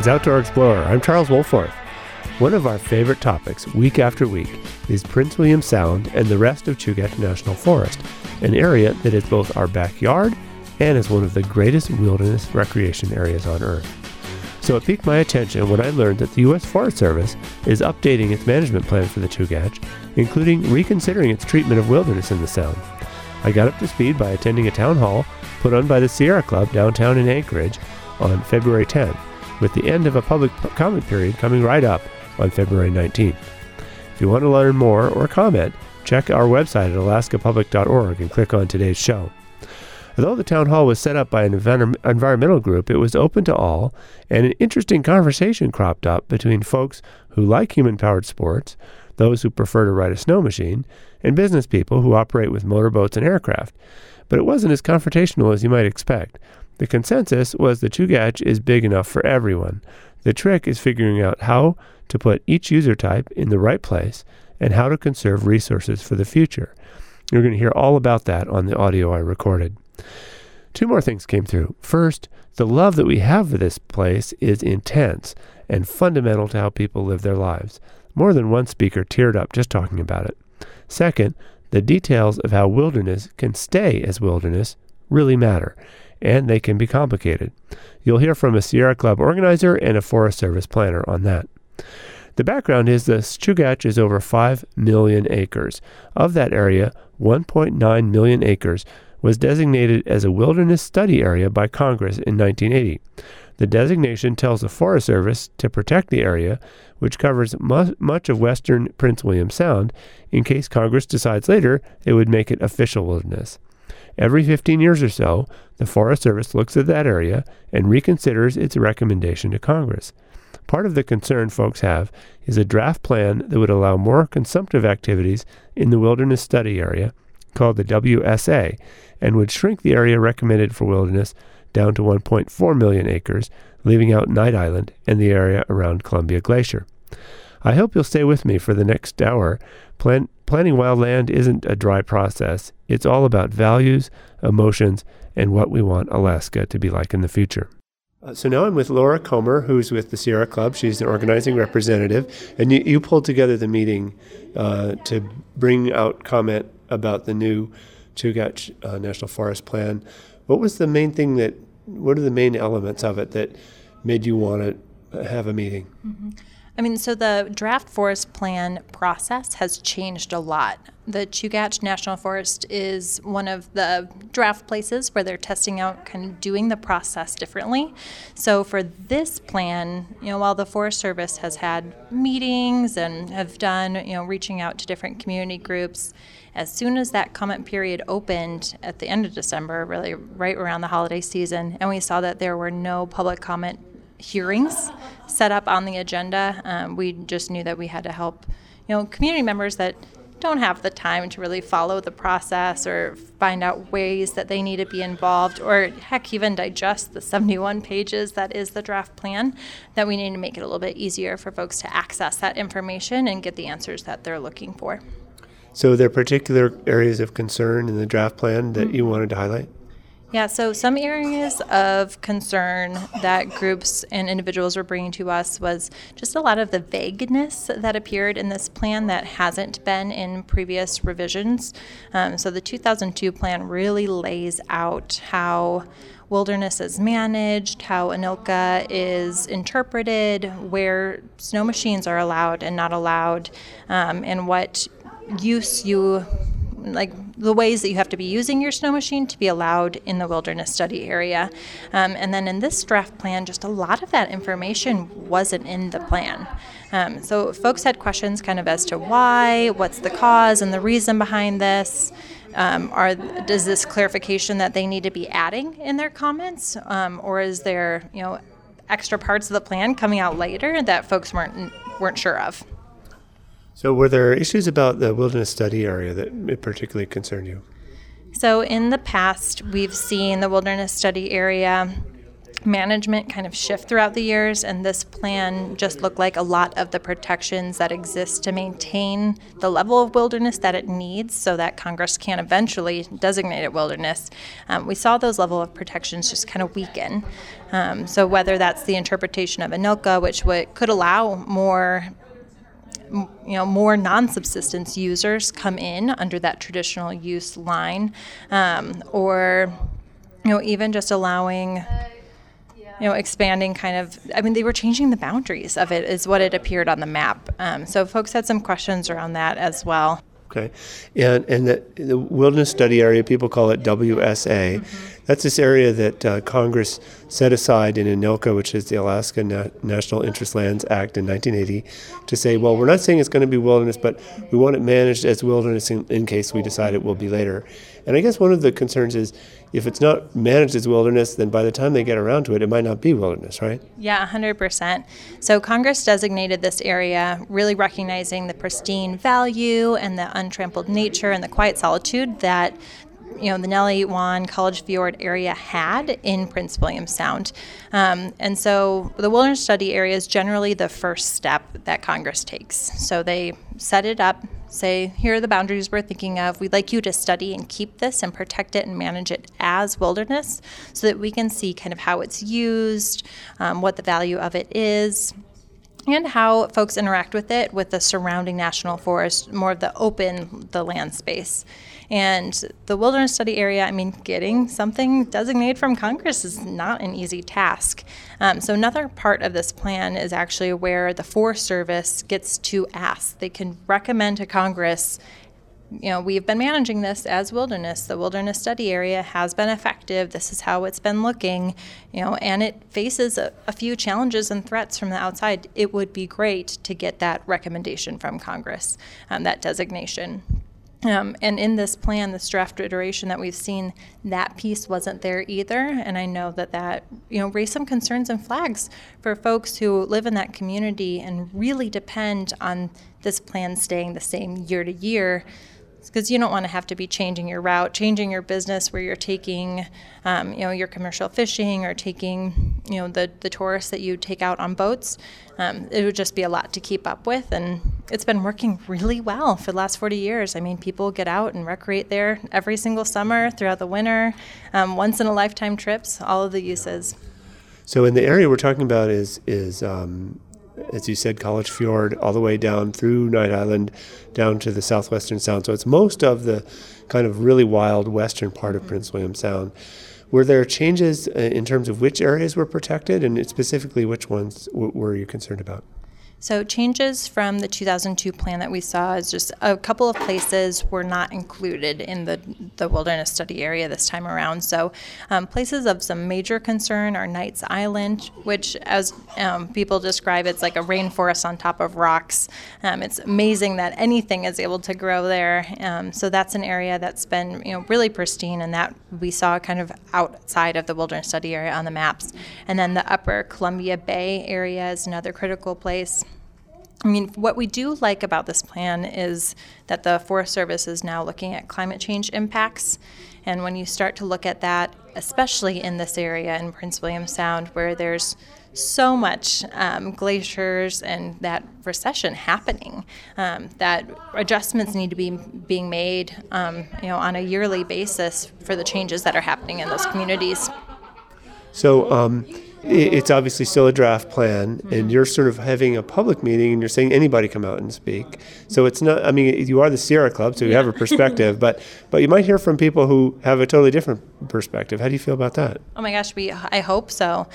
Greetings, Outdoor Explorer. I'm Charles Wolforth. One of our favorite topics, week after week, is Prince William Sound and the rest of Chugach National Forest, an area that is both our backyard and is one of the greatest wilderness recreation areas on Earth. So it piqued my attention when I learned that the U.S. Forest Service is updating its management plan for the Chugach, including reconsidering its treatment of wilderness in the Sound. I got up to speed by attending a town hall put on by the Sierra Club downtown in Anchorage on February 10th, with the end of a public comment period coming right up on February 19th. If you want to learn more or comment, check our website at alaskapublic.org and click on today's show. Although the town hall was set up by an environmental group, it was open to all, and an interesting conversation cropped up between folks who like human-powered sports, those who prefer to ride a snow machine, and business people who operate with motorboats and aircraft. But it wasn't as confrontational as you might expect. The consensus was the Chugach is big enough for everyone. The trick is figuring out how to put each user type in the right place and how to conserve resources for the future. You're going to hear all about that on the audio I recorded. Two more things came through. First, the love that we have for this place is intense and fundamental to how people live their lives. More than one speaker teared up just talking about it. Second, the details of how wilderness can stay as wilderness really matter, and they can be complicated. You'll hear from a Sierra Club organizer and a Forest Service planner on that. The background is the Chugach is over 5 million acres. Of that area, 1.9 million acres was designated as a wilderness study area by Congress in 1980. The designation tells the Forest Service to protect the area, which covers much of western Prince William Sound, in case Congress decides later it would make it official wilderness. Every 15 years or so, the Forest Service looks at that area and reconsiders its recommendation to Congress. Part of the concern folks have is a draft plan that would allow more consumptive activities in the wilderness study area, called the WSA, and would shrink the area recommended for wilderness down to 1.4 million acres, leaving out Night Island and the area around Columbia Glacier. I hope you'll stay with me for the next hour. Planning wild land isn't a dry process. It's all about values, emotions, and what we want Alaska to be like in the future. So now I'm with Laura Comer, who's with the Sierra Club. She's the organizing representative. And you pulled together the meeting to bring out comment about the new Chugach National Forest Plan. What are the main elements of it that made you want to have a meeting? Mm-hmm. So the draft forest plan process has changed a lot. The Chugach National Forest is one of the draft places where they're testing out kind of doing the process differently. So for this plan, while the Forest Service has had meetings and have done, reaching out to different community groups, as soon as that comment period opened at the end of December, really right around the holiday season, and we saw that there were no public comment hearings set up on the agenda, we just knew that we had to help, community members that don't have the time to really follow the process or find out ways that they need to be involved, or heck, even digest the 71 pages that is the draft plan, that we need to make it a little bit easier for folks to access that information and get the answers that they're looking for. So are there particular areas of concern in the draft plan that you wanted to highlight? Yeah, so some areas of concern that groups and individuals were bringing to us was just a lot of the vagueness that appeared in this plan that hasn't been in previous revisions. So the 2002 plan really lays out how wilderness is managed, how ANILCA is interpreted, where snow machines are allowed and not allowed, and what use the ways that you have to be using your snow machine to be allowed in the wilderness study area. And then in this draft plan, just a lot of that information wasn't in the plan. So folks had questions kind of as to why, what's the cause and the reason behind this. Does this clarification that they need to be adding in their comments, or is there, extra parts of the plan coming out later that folks weren't sure of? So were there issues about the wilderness study area that particularly concerned you? So in the past, we've seen the wilderness study area management kind of shift throughout the years, and this plan just looked like a lot of the protections that exist to maintain the level of wilderness that it needs so that Congress can eventually designate it wilderness. We saw those level of protections just kind of weaken. So whether that's the interpretation of ANILCA, which could allow more non-subsistence users come in under that traditional use line, or even just allowing expanding they were changing the boundaries of it is what it appeared on the map. So folks had some questions around that as well. Okay. And the Wilderness Study Area, people call it WSA. Mm-hmm. That's this area that Congress set aside in ANILCA, which is the Alaska National Interest Lands Act in 1980, to say, well, we're not saying it's going to be wilderness, but we want it managed as wilderness in case we decide it will be later. And I guess one of the concerns is if it's not managed as wilderness, then by the time they get around to it, it might not be wilderness, right? Yeah, 100%. So Congress designated this area really recognizing the pristine value and the untrampled nature and the quiet solitude that the Nellie Wan College Fjord area had in Prince William Sound. And so the wilderness study area is generally the first step that Congress takes. So they set it up, say, here are the boundaries we're thinking of. We'd like you to study and keep this and protect it and manage it as wilderness so that we can see kind of how it's used, what the value of it is, and how folks interact with it with the surrounding national forest, more of the land space. And the wilderness study area, getting something designated from Congress is not an easy task. So another part of this plan is actually where the Forest Service gets to ask. They can recommend to Congress, we've been managing this as wilderness. The wilderness study area has been effective. This is how it's been looking, and it faces a few challenges and threats from the outside. It would be great to get that recommendation from Congress, that designation. And in this plan, this draft iteration that we've seen, that piece wasn't there either. And I know that raised some concerns and flags for folks who live in that community and really depend on this plan staying the same year to year. Because you don't want to have to be changing your route, changing your business where you're taking, your commercial fishing or taking, the tourists that you take out on boats. It would just be a lot to keep up with, and it's been working really well for the last 40 years. People get out and recreate there every single summer, throughout the winter, once-in-a-lifetime trips, all of the uses. So in the area we're talking about is as you said, College Fjord, all the way down through Knight Island, down to the southwestern sound. So it's most of the kind of really wild western part of Prince William Sound. Were there changes in terms of which areas were protected, and specifically which ones were you concerned about? So changes from the 2002 plan that we saw is just a couple of places were not included in the wilderness study area this time around. So places of some major concern are Knights Island, which as people describe, it's like a rainforest on top of rocks. It's amazing that anything is able to grow there. So that's an area that's been really pristine, and that we saw kind of outside of the wilderness study area on the maps. And then the upper Columbia Bay area is another critical place. What we do like about this plan is that the Forest Service is now looking at climate change impacts. And when you start to look at that, especially in this area in Prince William Sound, where there's so much glaciers and that recession happening, that adjustments need to be being made, on a yearly basis for the changes that are happening in those communities. So it's obviously still a draft plan, and you're sort of having a public meeting, and you're saying anybody come out and speak. So it's not, you are the Sierra Club, so you have a perspective, but you might hear from people who have a totally different perspective. How do you feel about that? Oh my gosh, I hope so.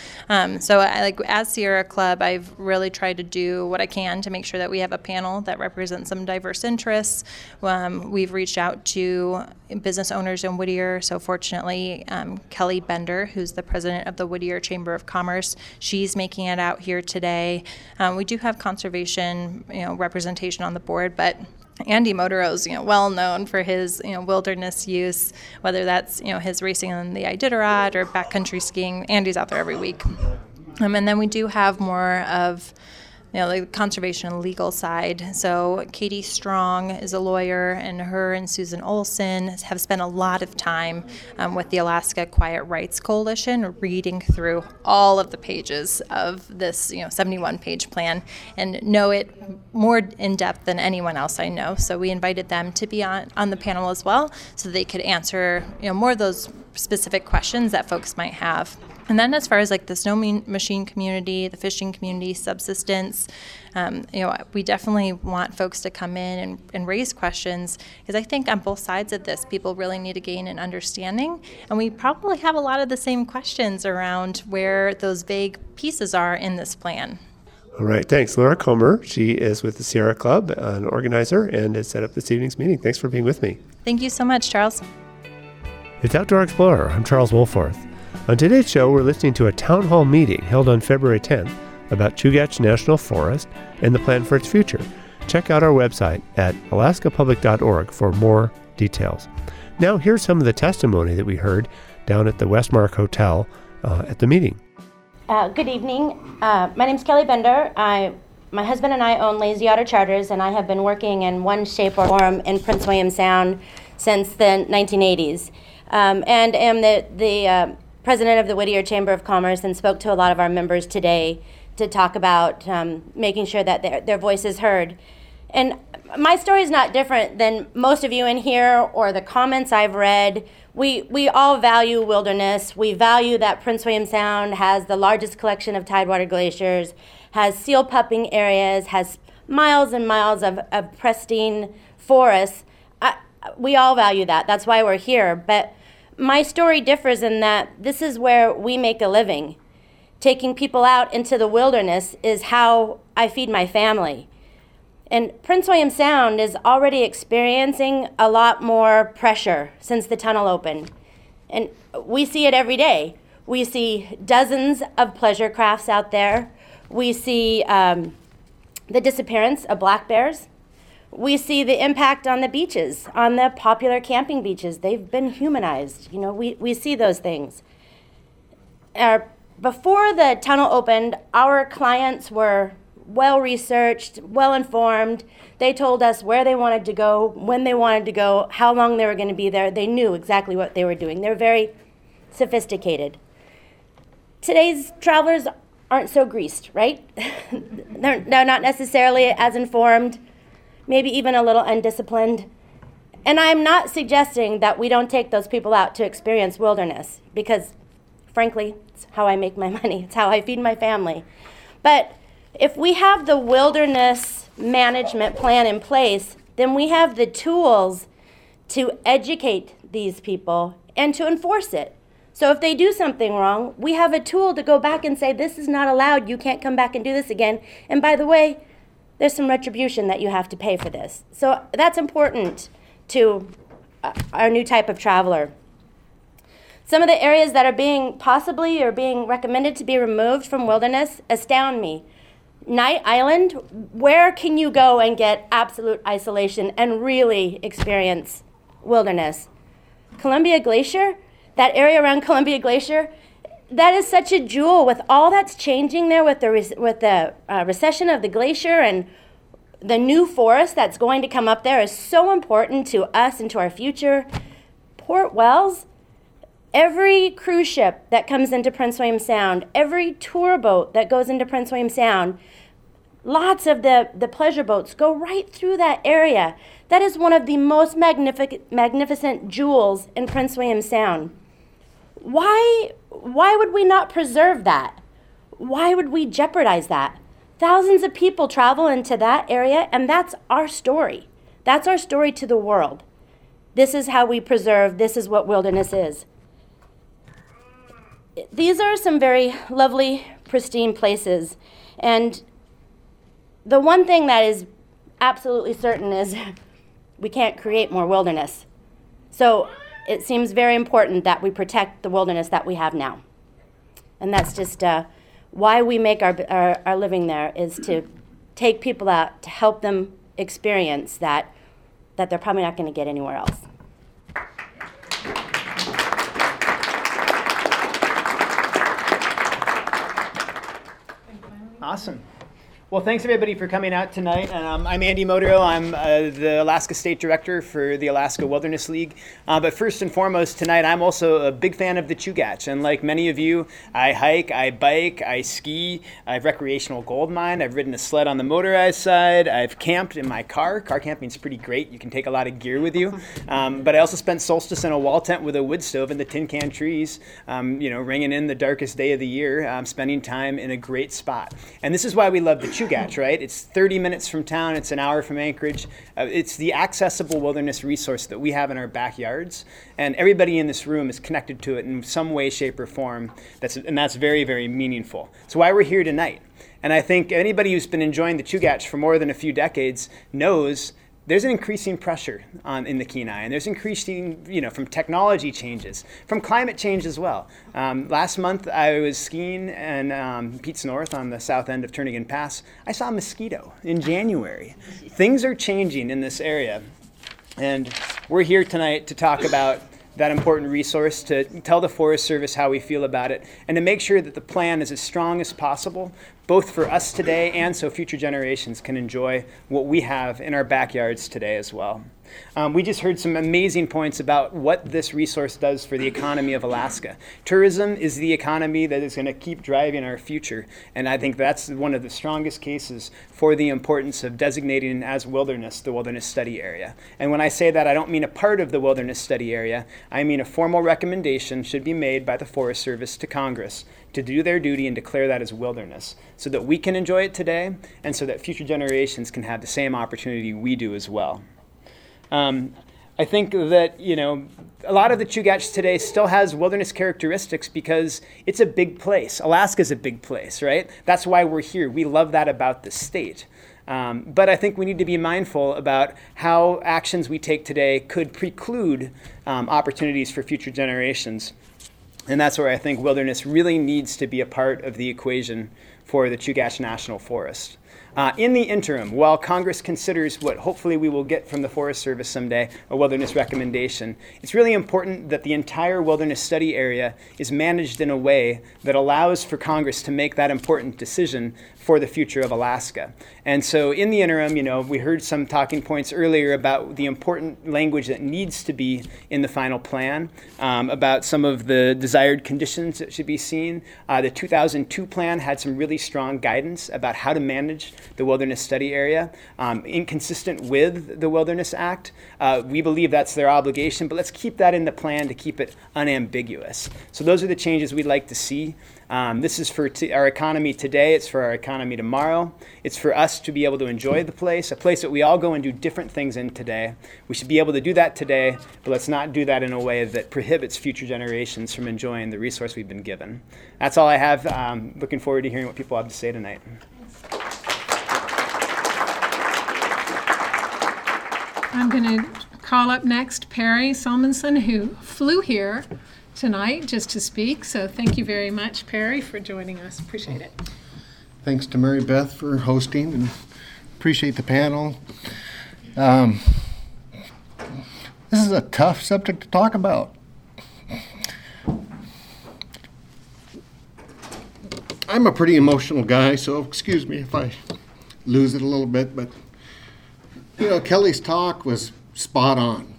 As Sierra Club, I've really tried to do what I can to make sure that we have a panel that represents some diverse interests. We've reached out to business owners in Whittier. So fortunately, Kelly Bender, who's the president of the Whittier Chamber of Commerce, she's making it out here today. We do have conservation, representation on the board, but Andy Motorose, well known for his, wilderness use, whether that's, his racing on the Iditarod or backcountry skiing. Andy's out there every week. And then we do have more of the conservation and legal side. So Katie Strong is a lawyer, and her and Susan Olson have spent a lot of time with the Alaska Quiet Rights Coalition reading through all of the pages of this 71-page plan and know it more in depth than anyone else I know. So we invited them to be on the panel as well so they could answer more of those specific questions that folks might have. And then as far as the snow machine community, the fishing community, subsistence, we definitely want folks to come in and raise questions, because I think on both sides of this, people really need to gain an understanding. And we probably have a lot of the same questions around where those vague pieces are in this plan. All right. Thanks. Laura Comer. She is with the Sierra Club, an organizer, and has set up this evening's meeting. Thanks for being with me. Thank you so much, Charles. It's Outdoor Explorer. I'm Charles Wohlforth. On today's show, we're listening to a town hall meeting held on February 10th about Chugach National Forest and the plan for its future. Check out our website at alaskapublic.org for more details. Now, here's some of the testimony that we heard down at the Westmark Hotel at the meeting. Good evening. My name's Kelly Bender. My husband and I own Lazy Otter Charters, and I have been working in one shape or form in Prince William Sound since the 1980s, and am the president of the Whittier Chamber of Commerce, and spoke to a lot of our members today to talk about making sure that their voice is heard. And my story is not different than most of you in here or the comments I've read. We all value wilderness. We value that Prince William Sound has the largest collection of tidewater glaciers, has seal pupping areas, has miles and miles of pristine forests. We all value that. That's why we're here. But my story differs in that this is where we make a living. Taking people out into the wilderness is how I feed my family. And Prince William Sound is already experiencing a lot more pressure since the tunnel opened. And we see it every day. We see dozens of pleasure crafts out there. We see the disappearance of black bears. We see the impact on the beaches, on the popular camping beaches. They've been humanized. We see those things. Before the tunnel opened, our clients were well-researched, well-informed. They told us where they wanted to go, when they wanted to go, how long they were going to be there. They knew exactly what they were doing. They're very sophisticated. Today's travelers aren't so greased, right? They're not necessarily as informed, maybe even a little undisciplined. And I'm not suggesting that we don't take those people out to experience wilderness, because frankly, it's how I make my money. It's how I feed my family. But if we have the wilderness management plan in place, then we have the tools to educate these people and to enforce it. So if they do something wrong, we have a tool to go back and say, this is not allowed, you can't come back and do this again. And by the way, there's some retribution that you have to pay for this. So that's important to our new type of traveler. Some of the areas that are being recommended to be removed from wilderness astound me. Knight Island, where can you go and get absolute isolation and really experience wilderness? Columbia Glacier, that area around Columbia Glacier, that is such a jewel with all that's changing there with the recession of the glacier, and the new forest that's going to come up there is so important to us and to our future. Port Wells, every cruise ship that comes into Prince William Sound, every tour boat that goes into Prince William Sound, lots of the pleasure boats go right through that area. That is one of the most magnificent jewels in Prince William Sound. Why would we not preserve that? Why would we jeopardize that? Thousands of people travel into that area, and that's our story. That's our story to the world. This is how we preserve, this is what wilderness is. These are some very lovely, pristine places. And the one thing that is absolutely certain is we can't create more wilderness. So it seems very important that we protect the wilderness that we have now. And that's just why we make our living there, is to take people out to help them experience that they're probably not going to get anywhere else. Awesome. Well, thanks everybody for coming out tonight. I'm Andy Modero. I'm the Alaska State Director for the Alaska Wilderness League. But first and foremost tonight, I'm also a big fan of the Chugach. And like many of you, I hike, I bike, I ski, I have recreational gold mine, I've ridden a sled on the motorized side, I've camped in my car. Car camping is pretty great. You can take a lot of gear with you. But I also spent solstice in a wall tent with a wood stove in the tin can trees, ringing in the darkest day of the year, spending time in a great spot. And this is why we love the Chugach, right? It's 30 minutes from town. It's an hour from Anchorage. It's the accessible wilderness resource that we have in our backyards. And everybody in this room is connected to it in some way, shape, or form. That's very, very meaningful. It's why we're here tonight. And I think anybody who's been enjoying the Chugach for more than a few decades knows there's an increasing pressure in the Kenai, and there's increasing, from technology changes, from climate change as well. Last month, I was skiing in Pete's North on the south end of Turnagain Pass. I saw a mosquito in January. Things are changing in this area, and we're here tonight to talk about that important resource, to tell the Forest Service how we feel about it, and to make sure that the plan is as strong as possible, both for us today and so future generations can enjoy what we have in our backyards today as well. We just heard some amazing points about what this resource does for the economy of Alaska. Tourism is the economy that is going to keep driving our future, and I think that's one of the strongest cases for the importance of designating as wilderness the wilderness study area. And when I say that, I don't mean a part of the wilderness study area. I mean a formal recommendation should be made by the Forest Service to Congress to do their duty and declare that as wilderness so that we can enjoy it today and so that future generations can have the same opportunity we do as well. I think that, a lot of the Chugach today still has wilderness characteristics because it's a big place. Alaska's a big place, right? That's why we're here. We love that about the state. But I think we need to be mindful about how actions we take today could preclude opportunities for future generations. And that's where I think wilderness really needs to be a part of the equation for the Chugach National Forest. In the interim, while Congress considers what hopefully we will get from the Forest Service someday, a wilderness recommendation, it's really important that the entire wilderness study area is managed in a way that allows for Congress to make that important decision for the future of Alaska. And so in the interim, we heard some talking points earlier about the important language that needs to be in the final plan, about some of the desired conditions that should be seen. The 2002 plan had some really strong guidance about how to manage the wilderness study area, inconsistent with the Wilderness Act. We believe that's their obligation, but let's keep that in the plan to keep it unambiguous. So those are the changes we'd like to see. This is for our economy today. It's for our economy tomorrow. It's for us to be able to enjoy the place, a place that we all go and do different things in today. We should be able to do that today, but let's not do that in a way that prohibits future generations from enjoying the resource we've been given. That's all I have. Looking forward to hearing what people have to say tonight. I'm going to call up next Perry Salmonson, who flew here tonight just to speak. So thank you very much, Perry, for joining us. Appreciate it. Thanks to Mary Beth for hosting, and appreciate the panel. This is a tough subject to talk about. I'm a pretty emotional guy, so excuse me if I lose it a little bit, but Kelly's talk was spot on.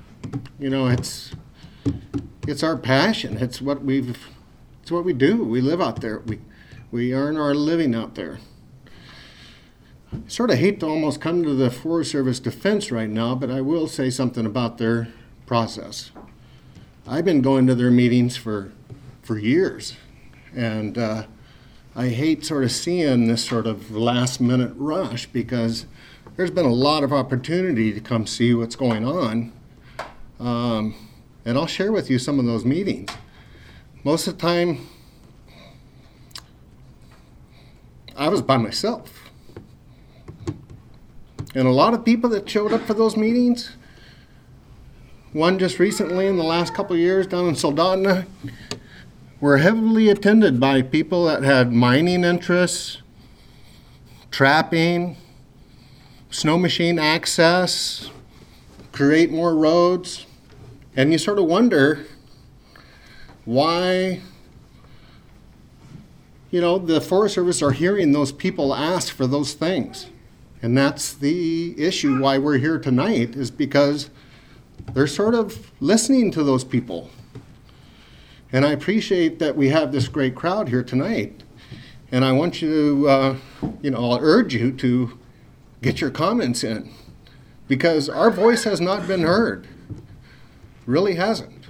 It's our passion. It's what we do. We live out there. We earn our living out there. I sort of hate to almost come to the Forest Service defense right now, but I will say something about their process. I've been going to their meetings for years, and I hate sort of seeing this sort of last-minute rush because there's been a lot of opportunity to come see what's going on. And I'll share with you some of those meetings. Most of the time, I was by myself. And a lot of people that showed up for those meetings, one just recently in the last couple of years down in Soldotna, were heavily attended by people that had mining interests, trapping, snow machine access, create more roads. And you sort of wonder why the Forest Service are hearing those people ask for those things. And that's the issue why we're here tonight, is because they're sort of listening to those people. And I appreciate that we have this great crowd here tonight. And I want you to, I'll urge you to get your comments in, because our voice has not been heard. Really hasn't.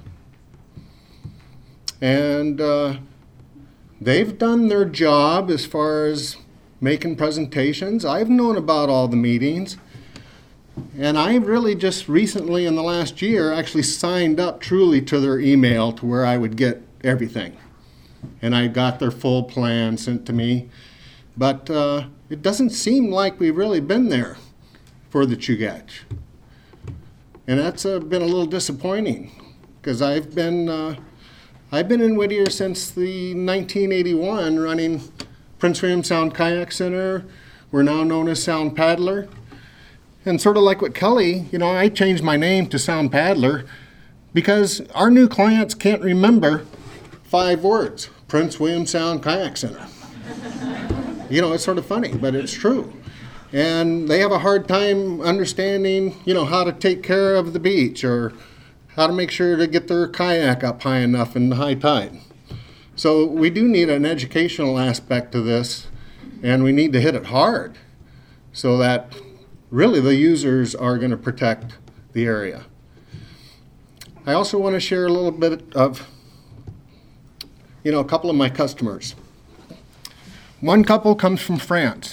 And they've done their job as far as making presentations. I've known about all the meetings. And I really just recently in the last year actually signed up truly to their email to where I would get everything. And I got their full plan sent to me. But it doesn't seem like we've really been there for the Chugach. And that's been a little disappointing, because I've been in Whittier since the 1981 running Prince William Sound Kayak Center. We're now known as Sound Paddler. And sort of like what Kelly, I changed my name to Sound Paddler because our new clients can't remember 5 words. Prince William Sound Kayak Center. It's sort of funny, but it's true. And they have a hard time understanding, how to take care of the beach or how to make sure to get their kayak up high enough in the high tide. So we do need an educational aspect to this, and we need to hit it hard so that really the users are going to protect the area. I also want to share a little bit of, a couple of my customers. One couple comes from France.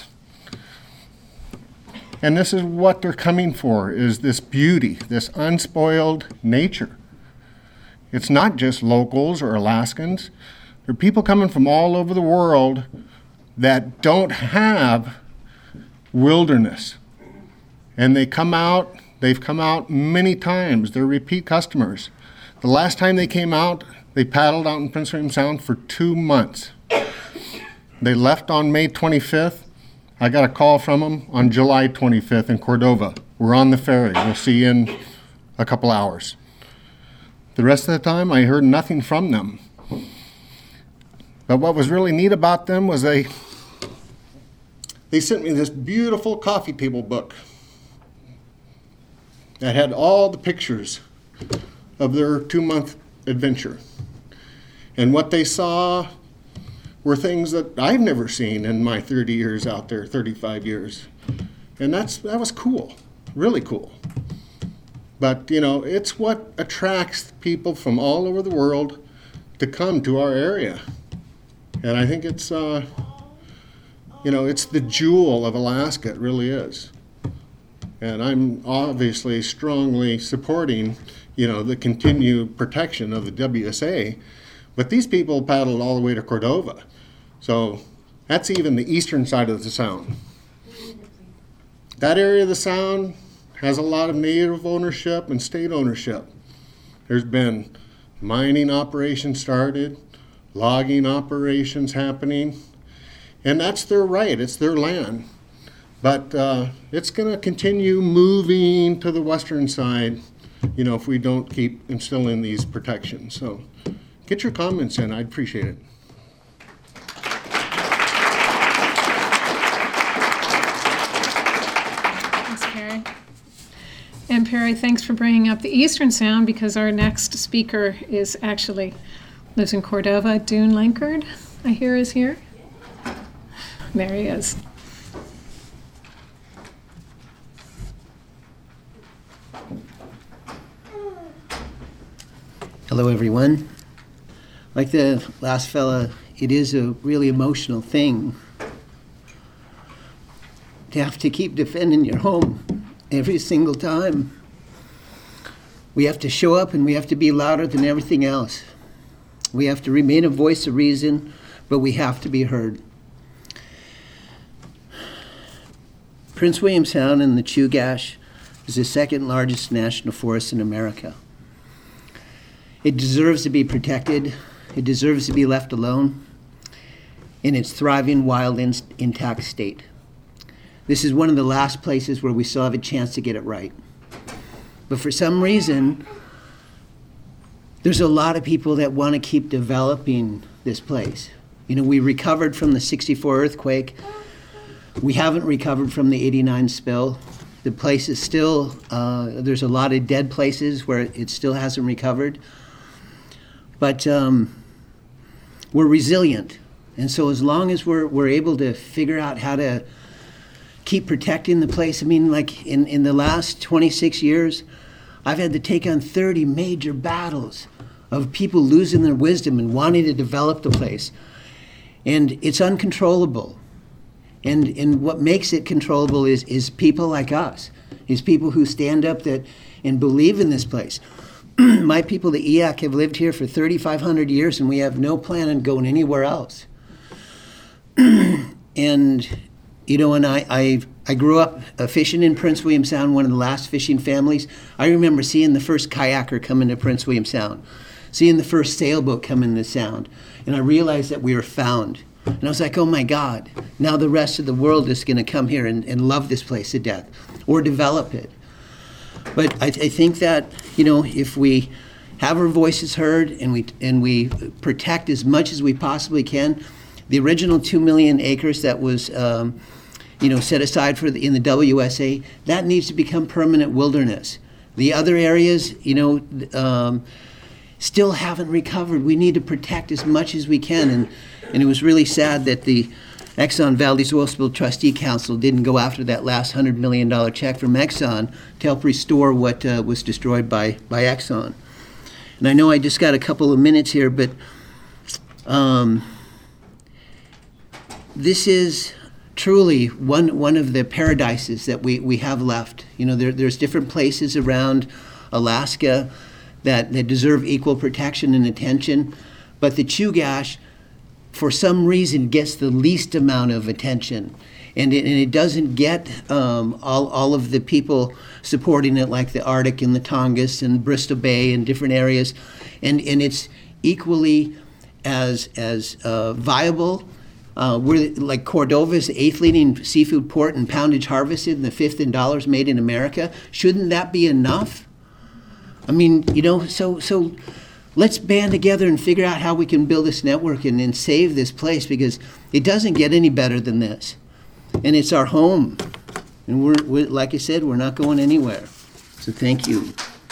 And this is what they're coming for, is this beauty, this unspoiled nature. It's not just locals or Alaskans. There are people coming from all over the world that don't have wilderness. And they've come out many times. They're repeat customers. The last time they came out, they paddled out in Prince William Sound for 2 months. They left on May 25th. I got a call from them on July 25th in Cordova. We're on the ferry. We'll see you in a couple hours. The rest of the time, I heard nothing from them. But what was really neat about them was they sent me this beautiful coffee table book that had all the pictures of their 2-month adventure. And what they saw were things that I've never seen in my 30 years out there, 35 years. And that was cool, really cool. But, it's what attracts people from all over the world to come to our area. And I think it's, it's the jewel of Alaska, it really is. And I'm obviously strongly supporting, the continued protection of the WSA. But these people paddled all the way to Cordova. So that's even the eastern side of the Sound. That area of the Sound has a lot of native ownership and state ownership. There's been mining operations started, logging operations happening, and that's their right, it's their land. But it's going to continue moving to the western side, if we don't keep instilling these protections. So get your comments in, I'd appreciate it. And Perry, thanks for bringing up the Eastern Sound, because our next speaker lives in Cordova. Dune Lankard, I hear, is here. There he is. Hello, everyone. Like the last fella, it is a really emotional thing to have to keep defending your home every single time. We have to show up and we have to be louder than everything else. We have to remain a voice of reason, but we have to be heard. Prince William Sound and the Chugach is the second largest national forest in America. It deserves to be protected. It deserves to be left alone in its thriving, wild, intact state. This is one of the last places where we still have a chance to get it right. But for some reason, there's a lot of people that want to keep developing this place. We recovered from the 64 earthquake. We haven't recovered from the 89 spill. The place is still, there's a lot of dead places where it still hasn't recovered. But we're resilient. And so as long as we're able to figure out how to keep protecting the place, like in the last 26 years, I've had to take on 30 major battles of people losing their wisdom and wanting to develop the place. And it's uncontrollable. And what makes it controllable is people like us, is people who stand up and believe in this place. My people, the Eyak, have lived here for 3,500 years, and we have no plan on going anywhere else. And I grew up fishing in Prince William Sound, one of the last fishing families. I remember seeing the first kayaker come into Prince William Sound, seeing the first sailboat come into the Sound, and I realized that we were found. And I was like, oh my God, now the rest of the world is going to come here and love this place to death or develop it. But I think that, if we have our voices heard and we protect as much as we possibly can, the original 2 million acres that was set aside in the WSA, that needs to become permanent wilderness. The other areas, still haven't recovered. We need to protect as much as we can. And it was really sad that the Exxon Valdez Oil Spill Trustee Council didn't go after that last $100 million check from Exxon to help restore what was destroyed by Exxon. And I know I just got a couple of minutes here, but this is truly one of the paradises that we have left. There's different places around Alaska that deserve equal protection and attention, but the Chugach, for some reason, gets the least amount of attention, and it doesn't get all of the people supporting it, like the Arctic and the Tongass and Bristol Bay and different areas, and it's equally as viable. We're like Cordova is the 8th leading seafood port in poundage harvested and the 5th in dollars made in America. Shouldn't that be enough? So let's band together and figure out how we can build this network and save this place, because it doesn't get any better than this. And it's our home. And we're like I said, we're not going anywhere. So thank you.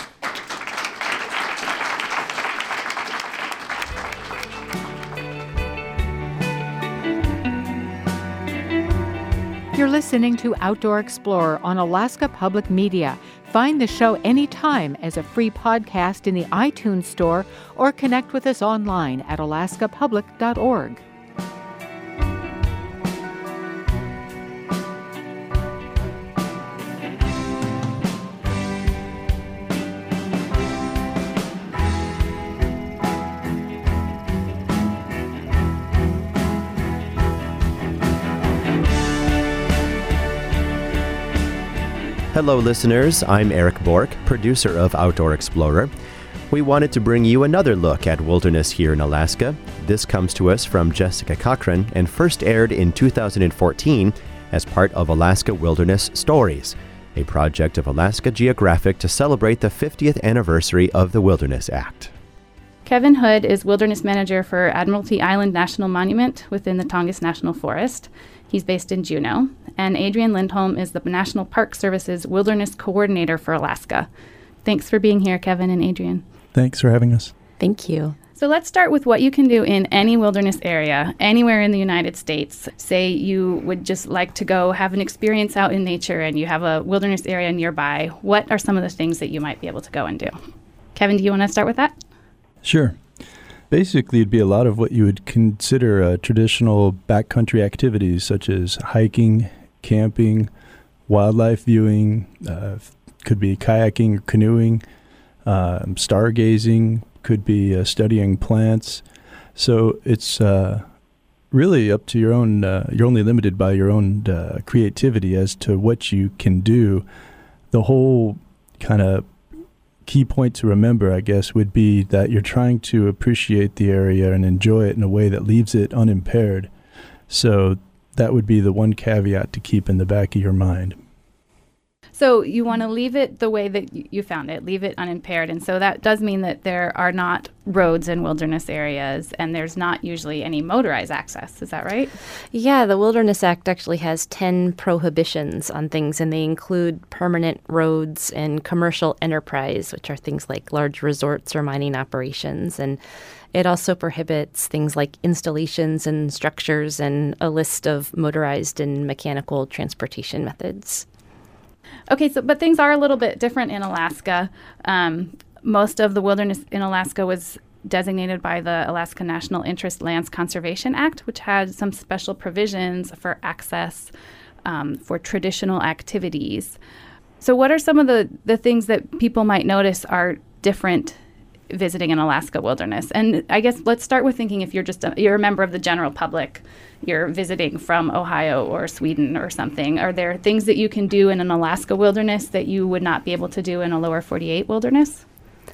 You're listening to Outdoor Explorer on Alaska Public Media. Find the show anytime as a free podcast in the iTunes Store or connect with us online at alaskapublic.org. Hello, listeners. I'm Eric Bork, producer of Outdoor Explorer. We wanted to bring you another look at wilderness here in Alaska. This comes to us from Jessica Cochran and first aired in 2014 as part of Alaska Wilderness Stories, a project of Alaska Geographic to celebrate the 50th anniversary of the Wilderness Act. Kevin Hood is Wilderness Manager for Admiralty Island National Monument within the Tongass National Forest. He's based in Juneau. And Adrian Lindholm is the National Park Service's Wilderness Coordinator for Alaska. Thanks for being here, Kevin and Adrian. Thanks for having us. Thank you. So let's start with what you can do in any wilderness area, anywhere in the United States. Say you would just like to go have an experience out in nature and you have a wilderness area nearby. What are some of the things that you might be able to go and do? Kevin, do you want to start with that? Sure. Basically, it'd be a lot of what you would consider traditional backcountry activities, such as hiking, camping, wildlife viewing, could be kayaking or canoeing, stargazing, could be studying plants. So it's really up to your own, you're only limited by your own creativity as to what you can do. The whole kind of key point to remember, I guess, would be that you're trying to appreciate the area and enjoy it in a way that leaves it unimpaired. So that would be the one caveat to keep in the back of your mind. So you want to leave it the way that you found it, leave it unimpaired. And so that does mean that there are not roads in wilderness areas, and there's not usually any motorized access. Is that right? Yeah, the Wilderness Act actually has 10 prohibitions on things, and they include permanent roads and commercial enterprise, which are things like large resorts or mining operations. And it also prohibits things like installations and structures and a list of motorized and mechanical transportation methods. Okay, but things are a little bit different in Alaska. Most of the wilderness in Alaska was designated by the Alaska National Interest Lands Conservation Act, which had some special provisions for access for traditional activities. So what are some of the things that people might notice are different visiting an Alaska wilderness? And I guess let's start with thinking if you're a member of the general public, you're visiting from Ohio or Sweden or something. Are there things that you can do in an Alaska wilderness that you would not be able to do in a lower 48 wilderness?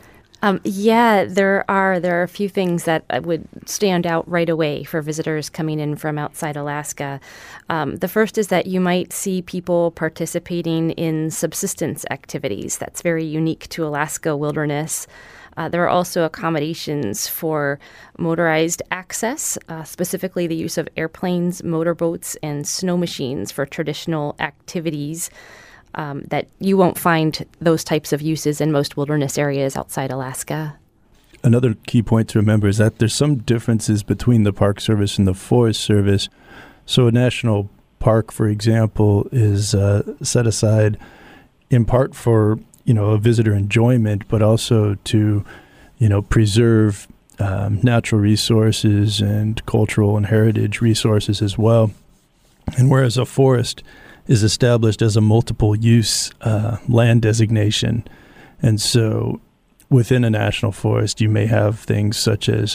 Yeah, there are a few things that would stand out right away for visitors coming in from outside Alaska. The first is that you might see people participating in subsistence activities. That's very unique to Alaska wilderness. There are also accommodations for motorized access, specifically the use of airplanes, motorboats, and snow machines for traditional activities that you won't find those types of uses in most wilderness areas outside Alaska. Another key point to remember is that there's some differences between the Park Service and the Forest Service. So a national park, for example, is set aside in part for a visitor enjoyment, but also to, preserve natural resources and cultural and heritage resources as well. And whereas a forest is established as a multiple use land designation, and so within a national forest, you may have things such as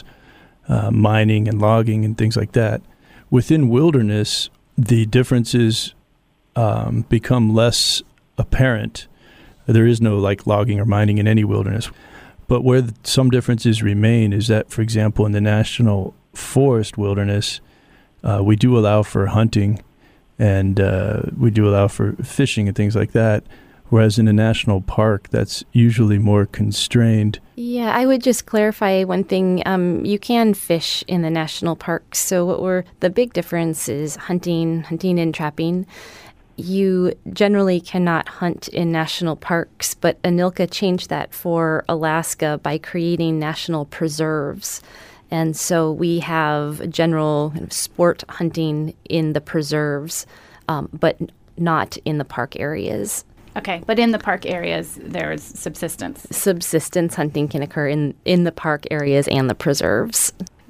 mining and logging and things like that. Within wilderness, the differences become less apparent. There is no logging or mining in any wilderness. But where some differences remain is that, for example, in the national forest wilderness, we do allow for hunting and we do allow for fishing and things like that. Whereas in a national park, that's usually more constrained. Yeah, I would just clarify one thing. You can fish in the national parks. So the big difference is hunting and trapping. You generally cannot hunt in national parks, but ANILCA changed that for Alaska by creating national preserves. And so we have general sport hunting in the preserves, but not in the park areas. Okay, but in the park areas, there's subsistence. Subsistence hunting can occur in the park areas and the preserves.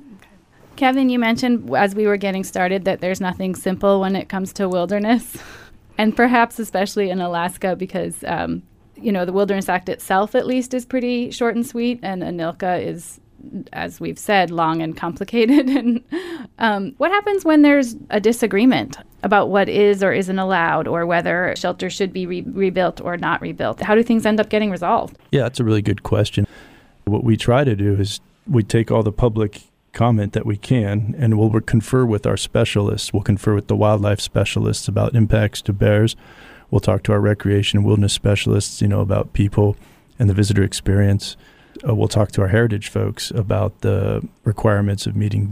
Kevin, you mentioned as we were getting started that there's nothing simple when it comes to wilderness. And perhaps especially in Alaska because, the Wilderness Act itself at least is pretty short and sweet, and ANILCA is, as we've said, long and complicated. And what happens when there's a disagreement about what is or isn't allowed, or whether shelter should be rebuilt or not rebuilt? How do things end up getting resolved? Yeah, that's a really good question. What we try to do is we take all the public comment that we can, and we'll confer with our specialists. We'll confer with the wildlife specialists about impacts to bears. We'll talk to our recreation and wilderness specialists, about people and the visitor experience. We'll talk to our heritage folks about the requirements of meeting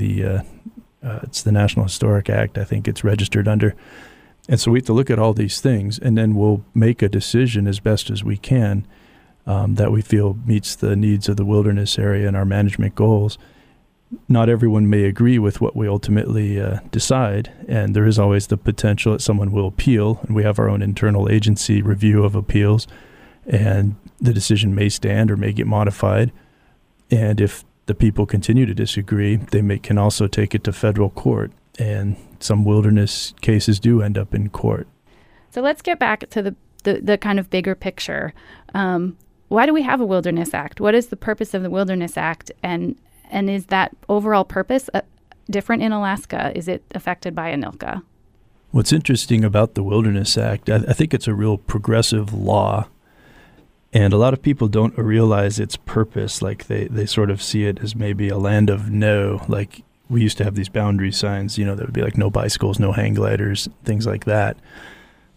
it's the National Historic Act, I think it's registered under. And so we have to look at all these things, and then we'll make a decision as best as we can that we feel meets the needs of the wilderness area and our management goals. Not everyone may agree with what we ultimately decide, and there is always the potential that someone will appeal, and we have our own internal agency review of appeals, and the decision may stand or may get modified. And if the people continue to disagree, they can also take it to federal court, and some wilderness cases do end up in court. So let's get back to the kind of bigger picture. Why do we have a Wilderness Act? What is the purpose of the Wilderness Act, and is that overall purpose different in Alaska? Is it affected by ANILCA? What's interesting about the Wilderness Act, I think it's a real progressive law. And a lot of people don't realize its purpose. They sort of see it as maybe a land of no. Like we used to have these boundary signs, that would be like no bicycles, no hang gliders, things like that.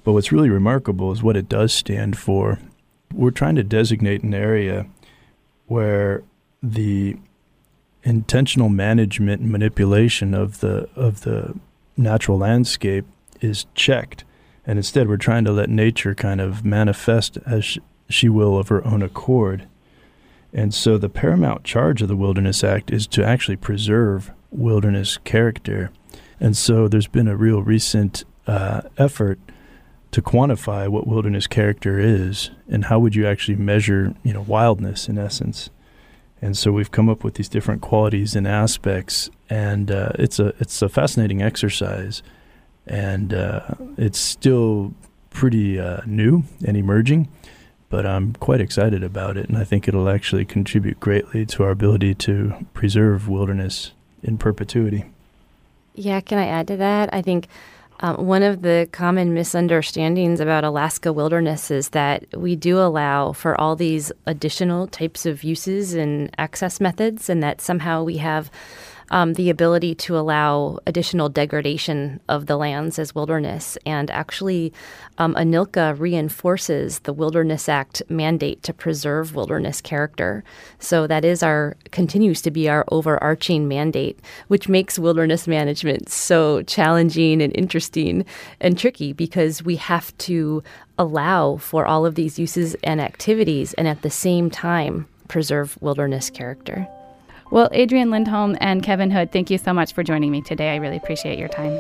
But what's really remarkable is what it does stand for. We're trying to designate an area where the intentional management and manipulation of the natural landscape is checked. And instead, we're trying to let nature kind of manifest as she will of her own accord. And so the paramount charge of the Wilderness Act is to actually preserve wilderness character. And so there's been a real recent effort to quantify what wilderness character is and how would you actually measure, wildness in essence. And so we've come up with these different qualities and aspects, and it's a fascinating exercise. And it's still pretty new and emerging, but I'm quite excited about it, and I think it'll actually contribute greatly to our ability to preserve wilderness in perpetuity. Yeah, can I add to that? I think one of the common misunderstandings about Alaska wilderness is that we do allow for all these additional types of uses and access methods, and that somehow we have the ability to allow additional degradation of the lands as wilderness. And actually, ANILCA reinforces the Wilderness Act mandate to preserve wilderness character. So that continues to be our overarching mandate, which makes wilderness management so challenging and interesting and tricky because we have to allow for all of these uses and activities and at the same time preserve wilderness character. Well, Adrienne Lindholm and Kevin Hood, thank you so much for joining me today. I really appreciate your time.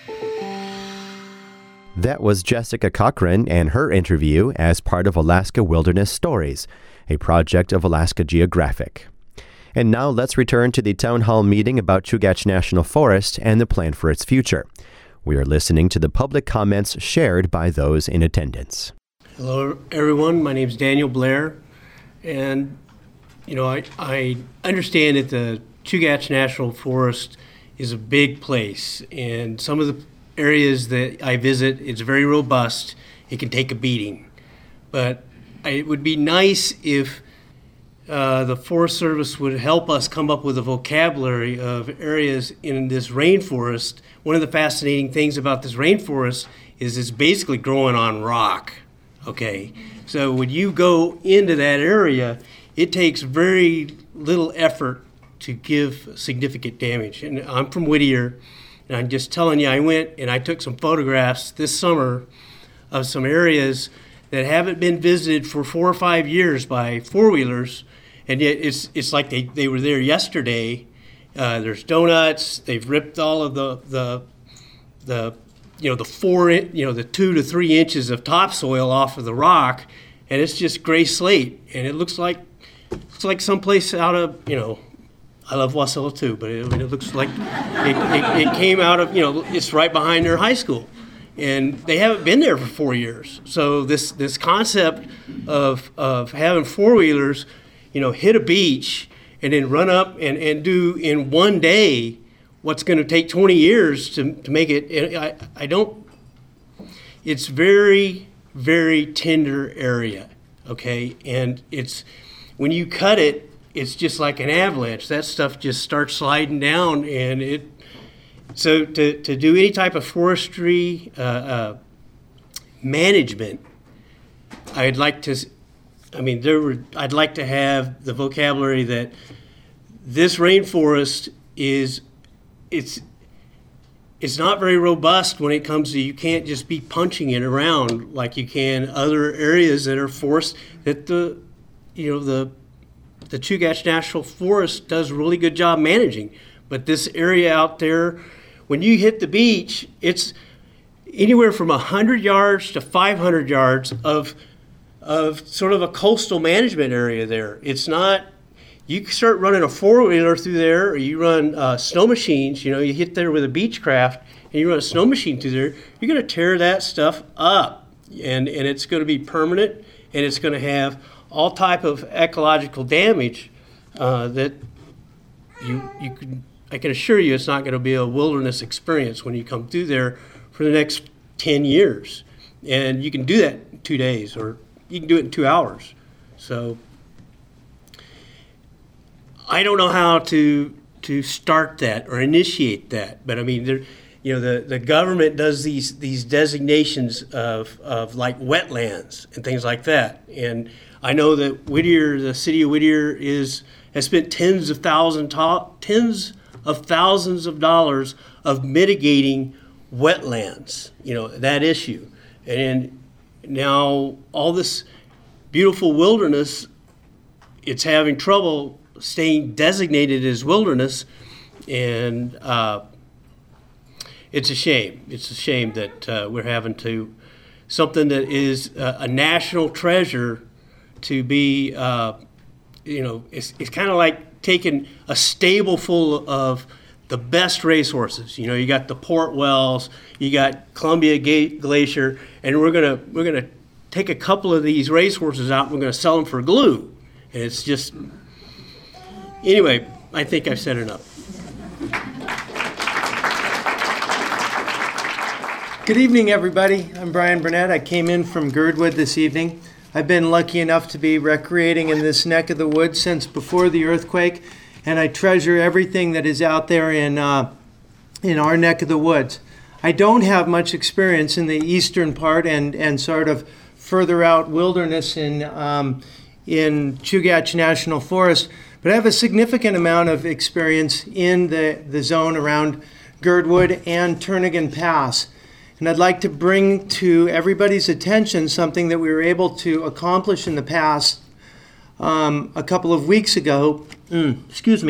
That was Jessica Cochran and her interview as part of Alaska Wilderness Stories, a project of Alaska Geographic. And now let's return to the town hall meeting about Chugach National Forest and the plan for its future. We are listening to the public comments shared by those in attendance. Hello, everyone. My name is Daniel Blair, and I understand that the Chugach National Forest is a big place, and some of the areas that I visit, it's very robust. It can take a beating. But it would be nice if the Forest Service would help us come up with a vocabulary of areas in this rainforest. One of the fascinating things about this rainforest is it's basically growing on rock, okay? So when you go into that area, it takes very little effort to give significant damage. And I'm from Whittier, and I'm just telling you, I went and I took some photographs this summer of some areas that haven't been visited for 4 or 5 years by four-wheelers, and yet it's like they were there yesterday. There's donuts. They've ripped all of the 2 to 3 inches of topsoil off of the rock, and it's just gray slate, and it looks like someplace out of, I love Wasilla too, but it looks like it came out of, it's right behind their high school. And they haven't been there for 4 years. So this concept of having four-wheelers, hit a beach and then run up and do in one day what's going to take 20 years to make it, it's very, very tender area, okay? And when you cut it, it's just like an avalanche. That stuff just starts sliding down, and so to do any type of forestry management, I'd like to have the vocabulary that this rainforest it's not very robust when it comes to, you can't just be punching it around like you can other areas that are forest that the Chugach National Forest does a really good job managing. But this area out there, when you hit the beach, it's anywhere from 100 yards to 500 yards of sort of a coastal management area there. It's not, you start running a four-wheeler through there, or you run snow machines, you hit there with a Beechcraft, and you run a snow machine through there, you're going to tear that stuff up. And it's going to be permanent, and it's going to have all type of ecological damage that I can assure you it's not going to be a wilderness experience when you come through there for the next 10 years. And you can do that in 2 days, or you can do it in 2 hours. So I don't know how to start that or initiate that, but I mean, the government does these designations of like wetlands and things like that. And I know that Whittier, the city of Whittier, has spent tens of thousands of dollars of mitigating wetlands, that issue. And now all this beautiful wilderness, it's having trouble staying designated as wilderness, and it's a shame. It's a shame that we're having to, something that is a national treasure to be, it's kind of like taking a stable full of the best racehorses. You got the Port Wells, you got Columbia Glacier, and we're gonna take a couple of these racehorses out and we're gonna sell them for glue. And it's just, anyway, I think I've said enough. Good evening, everybody. I'm Brian Burnett. I came in from Girdwood this evening. I've been lucky enough to be recreating in this neck of the woods since before the earthquake, and I treasure everything that is out there in our neck of the woods. I don't have much experience in the eastern part and sort of further out wilderness in Chugach National Forest, but I have a significant amount of experience in the zone around Girdwood and Turnagain Pass. And I'd like to bring to everybody's attention something that we were able to accomplish in the past a couple of weeks ago, and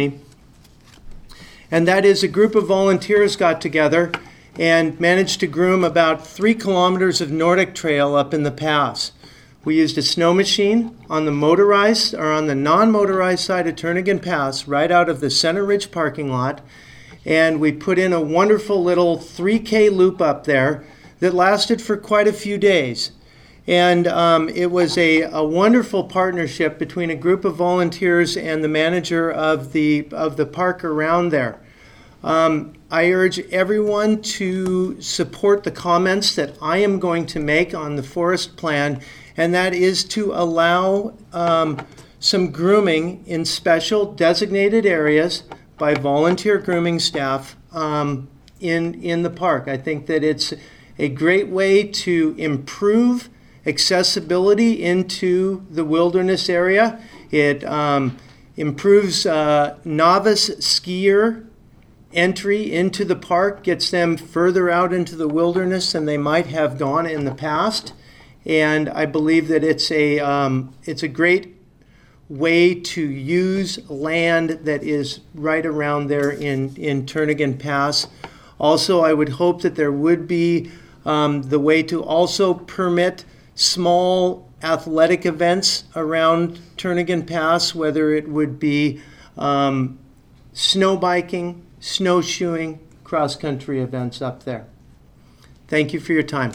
that is a group of volunteers got together and managed to groom about 3 kilometers of Nordic trail up in the pass. We used a snow machine on the motorized or on the non-motorized side of Turnagain Pass right out of the Center Ridge parking lot, and we put in a wonderful little 3K loop up there that lasted for quite a few days. And it was a wonderful partnership between a group of volunteers and the manager of the park around there. I urge everyone to support the comments that I am going to make on the forest plan, and that is to allow some grooming in special designated areas by volunteer grooming staff in the park. I think that it's a great way to improve accessibility into the wilderness area. It improves novice skier entry into the park, gets them further out into the wilderness than they might have gone in the past. And I believe that it's a great way to use land that is right around there in Turnagain Pass. Also, I would hope that there would be the way to also permit small athletic events around Turnagain Pass, whether it would be snow biking, snowshoeing, cross-country events up there. Thank you for your time.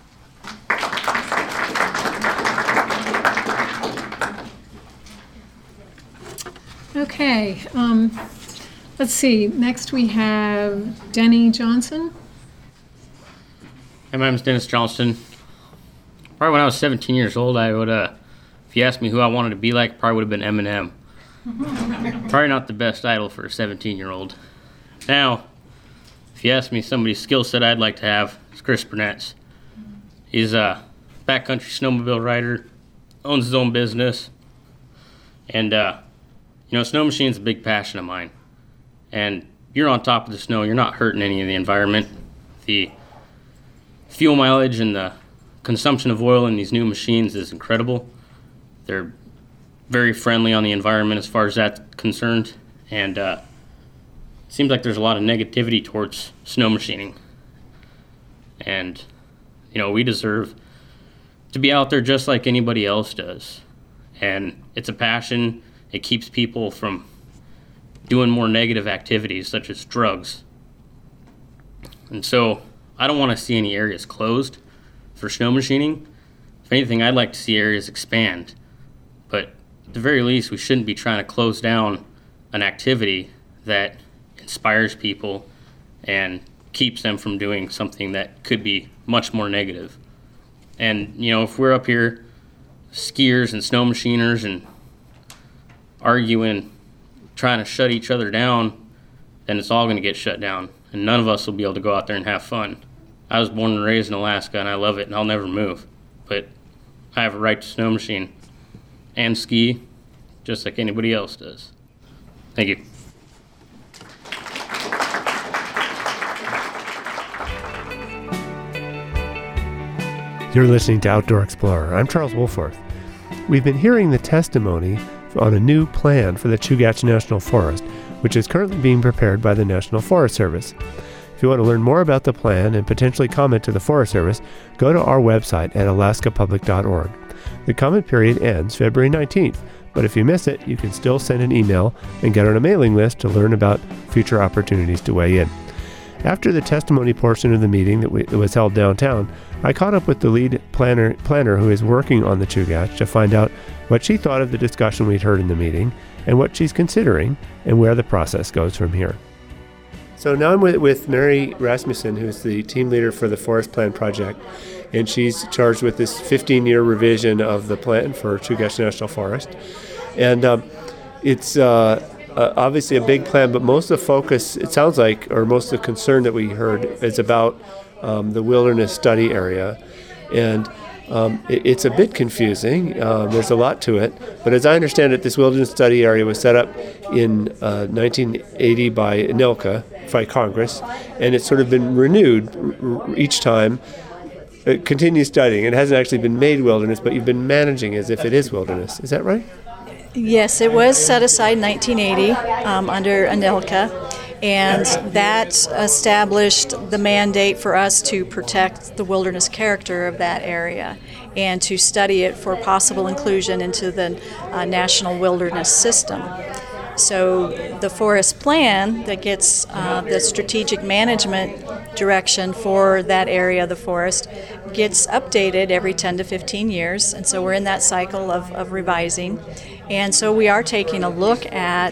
Okay, let's see. Next we have Denny Johnson. Hey, my name's Dennis Johnston. Probably when I was 17 years old, I would, if you asked me who I wanted to be like, probably would have been Eminem. Probably not the best idol for a 17-year-old. Now, if you ask me somebody's skill set I'd like to have, it's Chris Burnett's. He's a backcountry snowmobile rider, owns his own business, and snow machine's a big passion of mine. And you're on top of the snow, you're not hurting any of the environment. The fuel mileage and the consumption of oil in these new machines is incredible. They're very friendly on the environment as far as that's concerned. And it seems like there's a lot of negativity towards snow machining. And, we deserve to be out there just like anybody else does. And it's a passion. It keeps people from doing more negative activities such as drugs. And so I don't want to see any areas closed for snow machining. If anything, I'd like to see areas expand. But at the very least, we shouldn't be trying to close down an activity that inspires people and keeps them from doing something that could be much more negative. And, if we're up here, skiers and snow machiners, and arguing, trying to shut each other down, then it's all going to get shut down. and none of us will be able to go out there and have fun. I was born and raised in Alaska, and I love it, and I'll never move. But I have a right to snow machine and ski just like anybody else does. Thank you. You're listening to Outdoor Explorer. I'm Charles Wohlforth. We've been hearing the testimony on a new plan for the Chugach National Forest, which is currently being prepared by the National Forest Service. If you want to learn more about the plan and potentially comment to the Forest Service, go to our website at alaskapublic.org. The comment period ends February 19th, but if you miss it, you can still send an email and get on a mailing list to learn about future opportunities to weigh in. After the testimony portion of the meeting that was held downtown, I caught up with the lead planner who is working on the Chugach to find out what she thought of the discussion we'd heard in the meeting and what she's considering and where the process goes from here. So now I'm with Mary Rasmussen, who's the team leader for the Forest Plan Project, and she's charged with this 15-year revision of the plan for Chugach National Forest. And it's obviously a big plan, but most of the focus, it sounds like, or most of the concern that we heard is about the wilderness study area. And it's a bit confusing. There's a lot to it. But as I understand it, this wilderness study area was set up in 1980 by NILCA, by Congress, and it's sort of been renewed each time. It continues studying. It hasn't actually been made wilderness, but you've been managing as if it is wilderness. Is that right? Yes, it was set aside in 1980 under ANILCA, and that established the mandate for us to protect the wilderness character of that area and to study it for possible inclusion into the National Wilderness System. So the forest plan that gets the strategic management direction for that area of the forest gets updated every 10 to 15 years, and so we're in that cycle of revising. And so we are taking a look at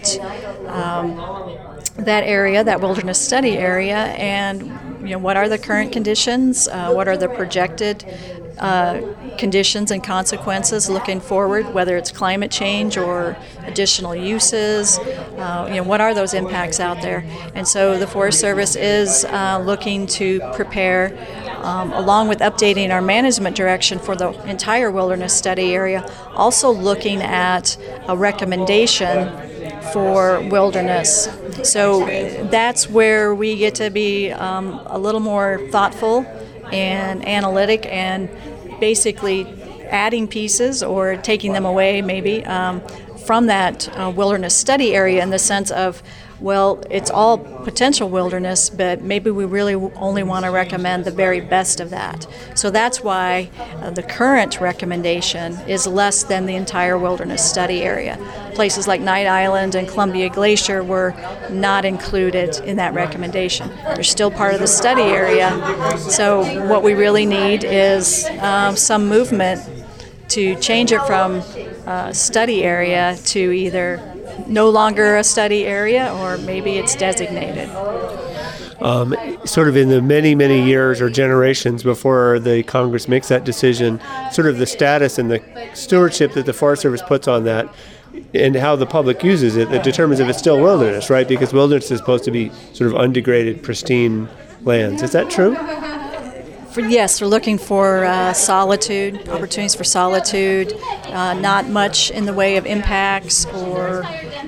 that area, that wilderness study area, and what are the current conditions, what are the projected conditions and consequences looking forward, whether it's climate change or additional uses, what are those impacts out there? And so the Forest Service is looking to prepare, along with updating our management direction for the entire wilderness study area, also looking at a recommendation for wilderness. So that's where we get to be a little more thoughtful and analytic and basically adding pieces or taking them away maybe from that wilderness study area in the sense of, well, it's all potential wilderness, but maybe we really only want to recommend the very best of that. So that's why the current recommendation is less than the entire wilderness study area. Places like Knight Island and Columbia Glacier were not included in that recommendation. They're still part of the study area. So what we really need is some movement to change it from study area to either no longer a study area, or maybe it's designated. Sort of in the many, many years or generations before the Congress makes that decision, sort of the status and the stewardship that the Forest Service puts on that and how the public uses it that determines if it's still wilderness, right? Because wilderness is supposed to be sort of undegraded, pristine lands. Is that true? Yes, we're looking for solitude, opportunities for solitude, not much in the way of impacts or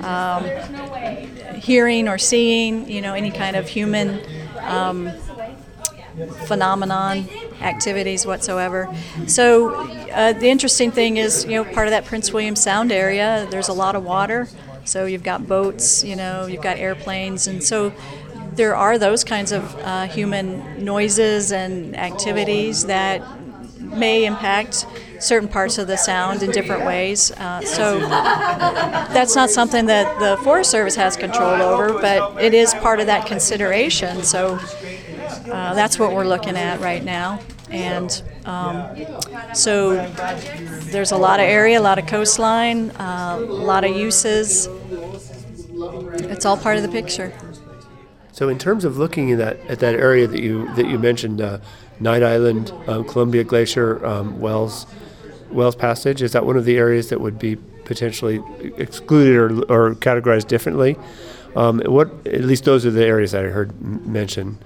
hearing or seeing, any kind of human phenomenon, activities whatsoever. So the interesting thing is, part of that Prince William Sound area, there's a lot of water. So you've got boats, you've got airplanes, and so there are those kinds of human noises and activities that may impact certain parts of the sound in different ways. So that's not something that the Forest Service has control over, but it is part of that consideration. So that's what we're looking at right now. And so there's a lot of area, a lot of coastline, a lot of uses. It's all part of the picture. So in terms of looking at that area that you mentioned, Knight Island, Columbia Glacier, Wells Passage, is that one of the areas that would be potentially excluded or categorized differently? At least those are the areas that I heard mentioned.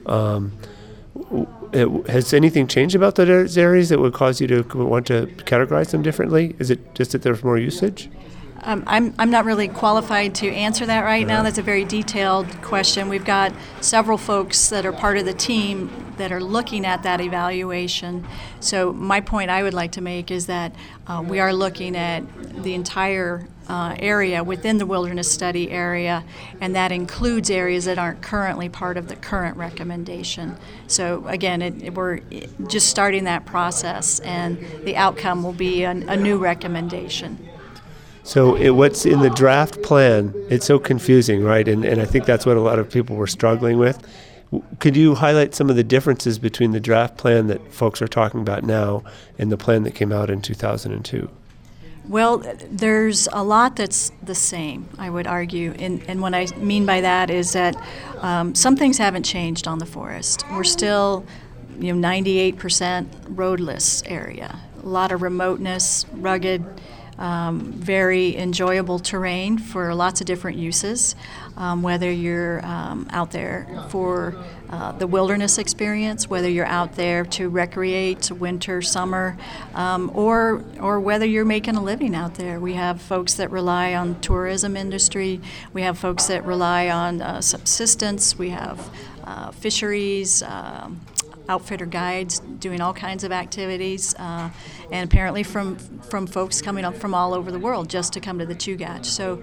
Has anything changed about those areas that would cause you to want to categorize them differently? Is it just that there's more usage? I'm not really qualified to answer that right now. That's a very detailed question. We've got several folks that are part of the team that are looking at that evaluation. So my point I would like to make is that we are looking at the entire area within the wilderness study area, and that includes areas that aren't currently part of the current recommendation. So again, we're just starting that process, and the outcome will be a new recommendation. So what's in the draft plan, it's so confusing, right? And I think that's what a lot of people were struggling with. Could you highlight some of the differences between the draft plan that folks are talking about now and the plan that came out in 2002? Well, there's a lot that's the same, I would argue. And what I mean by that is that some things haven't changed on the forest. We're still 98% roadless area. A lot of remoteness, rugged, very enjoyable terrain for lots of different uses, whether you're out there for the wilderness experience, whether you're out there to recreate winter, summer, or whether you're making a living out there. We have folks that rely on tourism industry. We have folks that rely on subsistence. We have fisheries, outfitter guides doing all kinds of activities, and apparently from folks coming up from all over the world just to come to the Chugach. So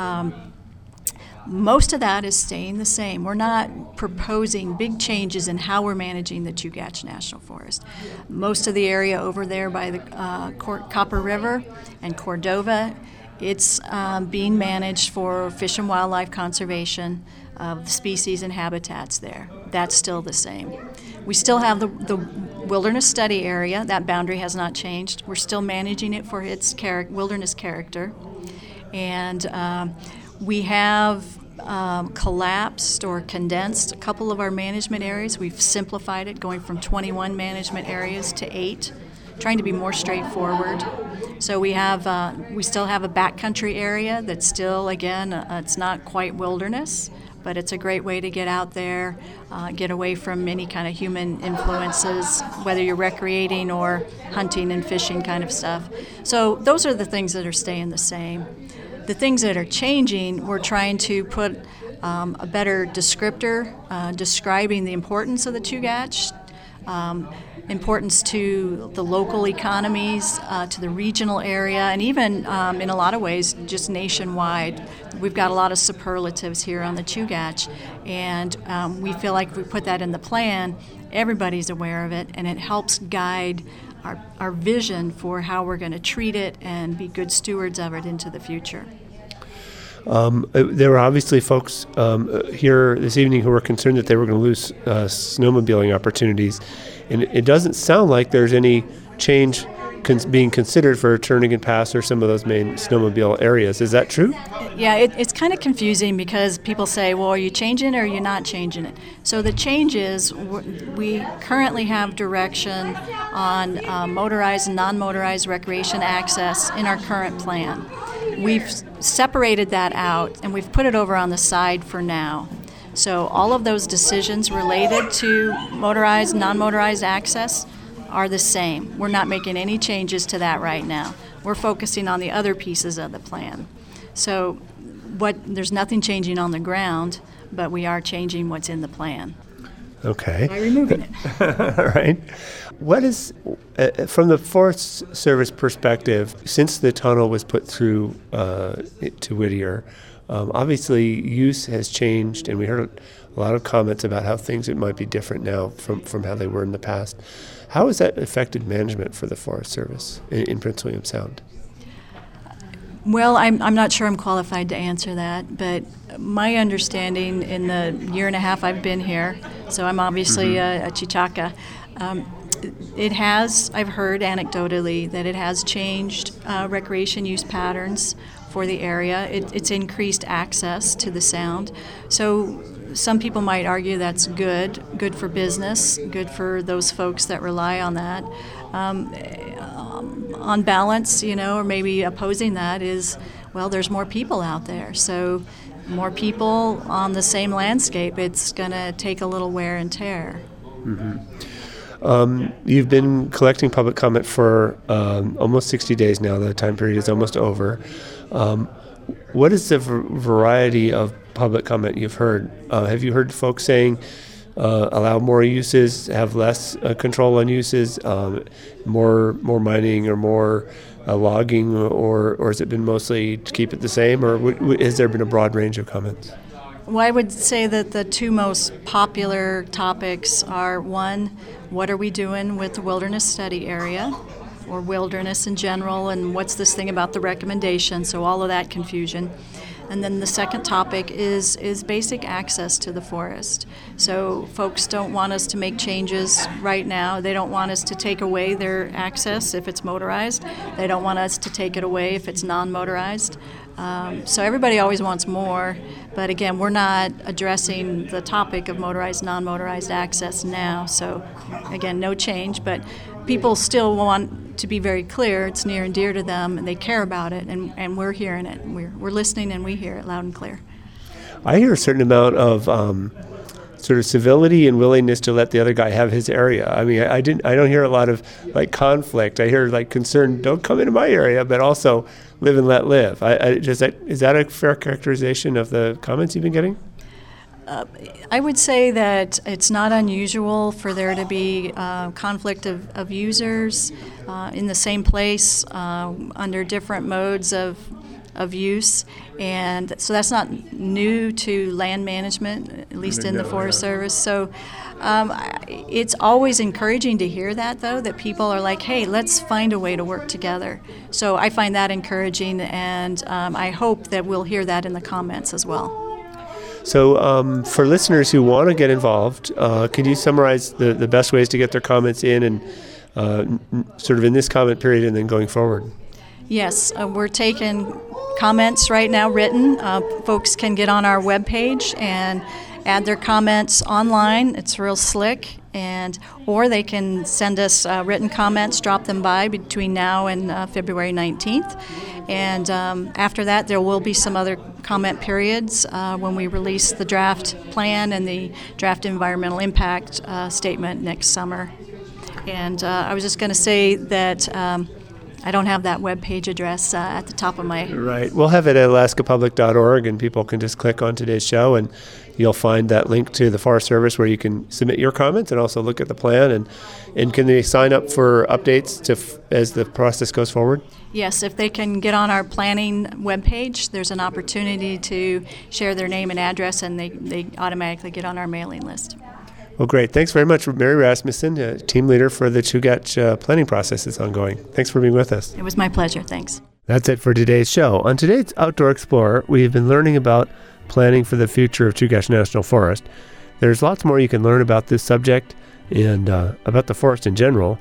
most of that is staying the same. We're not proposing big changes in how we're managing the Chugach National Forest. Most of the area over there by the Copper River and Cordova, it's being managed for fish and wildlife conservation of the species and habitats there. That's still the same. We still have the wilderness study area. That boundary has not changed. We're still managing it for its wilderness character. And we have collapsed or condensed a couple of our management areas. We've simplified it, going from 21 management areas to 8, trying to be more straightforward. So we still have a backcountry area that's still, again, it's not quite wilderness, but it's a great way to get out there, get away from any kind of human influences, whether you're recreating or hunting and fishing kind of stuff. So those are the things that are staying the same. The things that are changing, we're trying to put a better descriptor describing the importance of the Chugach, importance to the local economies, to the regional area, and even in a lot of ways just nationwide. We've got a lot of superlatives here on the Chugach, and we feel like if we put that in the plan, everybody's aware of it, and it helps guide our vision for how we're going to treat it and be good stewards of it into the future. There were obviously folks here this evening who were concerned that they were going to lose snowmobiling opportunities, and it doesn't sound like there's any change being considered for Turnagain Pass or some of those main snowmobile areas. Is that true? Yeah, it's kind of confusing because people say, well, are you changing it or are you not changing it? So the change is we currently have direction on motorized and non-motorized recreation access in our current plan. We've separated that out and we've put it over on the side for now. So all of those decisions related to motorized, non-motorized access are the same. We're not making any changes to that right now. We're focusing on the other pieces of the plan. So there's nothing changing on the ground, but we are changing what's in the plan. Okay. By removing it. All right. What is, from the Forest Service perspective, since the tunnel was put through to Whittier, obviously use has changed, and we heard a lot of comments about how things might be different now from how they were in the past. How has that affected management for the Forest Service in Prince William Sound? Well, I'm not sure I'm qualified to answer that, but my understanding in the year and a half I've been here, so I'm obviously a Chichaka, it has, I've heard anecdotally, that it has changed recreation use patterns for the area. It's increased access to the Sound. So some people might argue that's good for business, good for those folks that rely on that. On balance, or maybe opposing that is, well, there's more people out there. So, more people on the same landscape, it's going to take a little wear and tear. You've been collecting public comment for almost 60 days now. The time period is almost over. What is the variety of public comment you've heard? Have you heard folks saying allow more uses, have less control on uses, more mining or more logging, or has it been mostly to keep it the same, or has there been a broad range of comments? Well, I would say that the two most popular topics are, one, what are we doing with the wilderness study area, or wilderness in general, and what's this thing about the recommendation, so all of that confusion. And then the second topic is basic access to the forest. So folks don't want us to make changes right now. They don't want us to take away their access if it's motorized. They don't want us to take it away if it's non-motorized. So everybody always wants more, but again, we're not addressing the topic of motorized, non-motorized access now. So again, no change, but people still want to be very clear. It's near and dear to them, and they care about it, and we're hearing it. We're listening, and we hear it loud and clear. I hear a certain amount of sort of civility and willingness to let the other guy have his area. I mean, I don't hear a lot of like conflict. I hear like concern, don't come into my area, but also live and let live. Is that a fair characterization of the comments you've been getting? I would say that it's not unusual for there to be conflict of users in the same place under different modes of use, and so that's not new to land management, at least in the Forest Service. So it's always encouraging to hear that, though, that people are like, hey, let's find a way to work together. So I find that encouraging, and I hope that we'll hear that in the comments as well. So for listeners who want to get involved, can you summarize the best ways to get their comments in and sort of in this comment period and then going forward? Yes, we're taking comments right now written. Folks can get on our webpage and add their comments online. It's real slick. Or they can send us written comments, drop them by between now and February 19th. And after that, there will be some other comment periods when we release the draft plan and the draft environmental impact statement next summer. And I was just going to say that I don't have that webpage address at the top of my... Right. We'll have it at alaskapublic.org, and people can just click on today's show, and you'll find that link to the Forest Service where you can submit your comments and also look at the plan. And can they sign up for updates as the process goes forward? Yes, if they can get on our planning webpage, there's an opportunity to share their name and address, and they automatically get on our mailing list. Well, great. Thanks very much, Mary Rasmussen, team leader for the Chugach planning process that's ongoing. Thanks for being with us. It was my pleasure. Thanks. That's it for today's show. On today's Outdoor Explorer, we've been learning about planning for the future of Chugach National Forest. There's lots more you can learn about this subject and about the forest in general.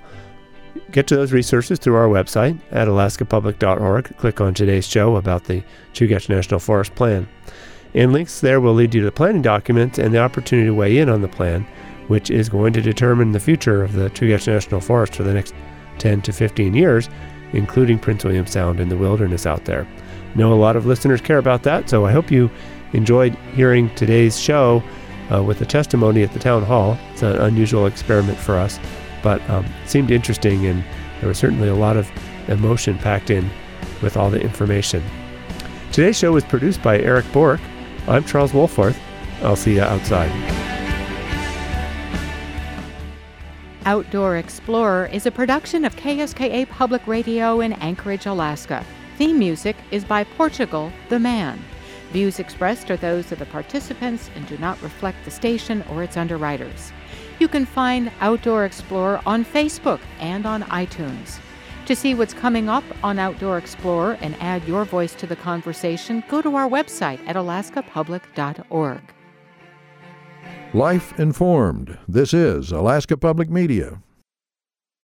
Get to those resources through our website at alaskapublic.org. Click on today's show about the Chugach National Forest Plan. And links there will lead you to the planning documents and the opportunity to weigh in on the plan, which is going to determine the future of the Chugach National Forest for the next 10 to 15 years, including Prince William Sound and the wilderness out there. I know a lot of listeners care about that, so I hope you enjoyed hearing today's show with the testimony at the town hall. It's an unusual experiment for us, but it seemed interesting, and there was certainly a lot of emotion packed in with all the information. Today's show was produced by Eric Bork. I'm Charles Wolforth. I'll see you outside. Outdoor Explorer is a production of KSKA Public Radio in Anchorage, Alaska. Theme music is by Portugal the Man. Views expressed are those of the participants and do not reflect the station or its underwriters. You can find Outdoor Explorer on Facebook and on iTunes. To see what's coming up on Outdoor Explorer and add your voice to the conversation, go to our website at alaskapublic.org. Life informed. This is Alaska Public Media.